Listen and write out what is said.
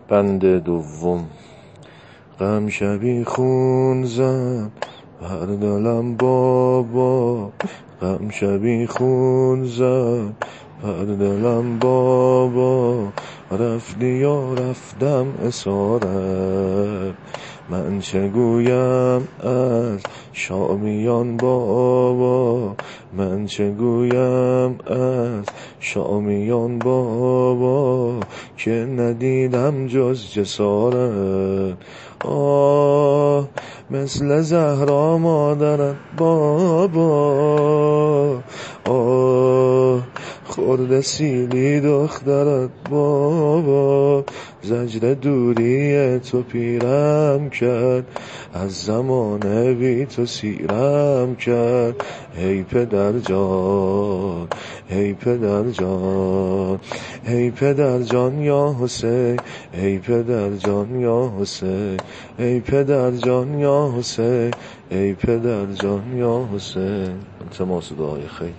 بند دوم. غم شبی خون زد بر دلم بابا، غم شبی خون زد بر دلم بابا، رفتی یا رفتم اسارت. من چه گویم از شامیان بابا، من چه گویم از شامیان بابا، که ندیدم جز جسارت. آه مثل زهرا مادرت بابا، آه خورده سیلی دخترت بابا، زجر دوری تو پیرم کرد، از زمان بی تو سیرم کرد. ای پدر جان، ای پدر جان، ای پدر جان یا حسین، ای پدر جان یا حسین، ای پدر جان یا حسین، ای پدر جان یا حسین. التماس دعای خیر.